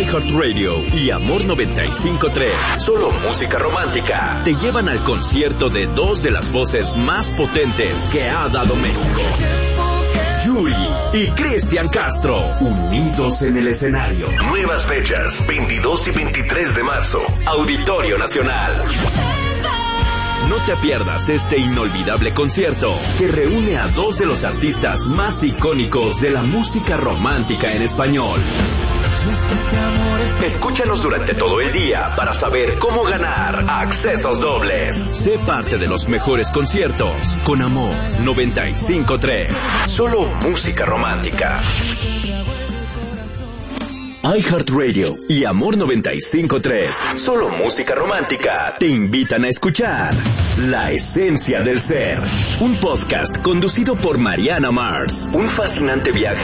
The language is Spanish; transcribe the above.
iHeartRadio y Amor 95.3, solo música romántica, te llevan al concierto de dos de las voces más potentes que ha dado México. Yuri y Cristian Castro, unidos en el escenario. Nuevas fechas, 22 y 23 de marzo, Auditorio Nacional. No te pierdas este inolvidable concierto que reúne a dos de los artistas más icónicos de la música romántica en español. Escúchanos durante todo el día para saber cómo ganar accesos dobles. Sé parte de los mejores conciertos con Amor 95.3. Solo música romántica. iHeartRadio y Amor 95.3, solo música romántica, te invitan a escuchar La Esencia del Ser, un podcast conducido por Mariana Mars, un fascinante viaje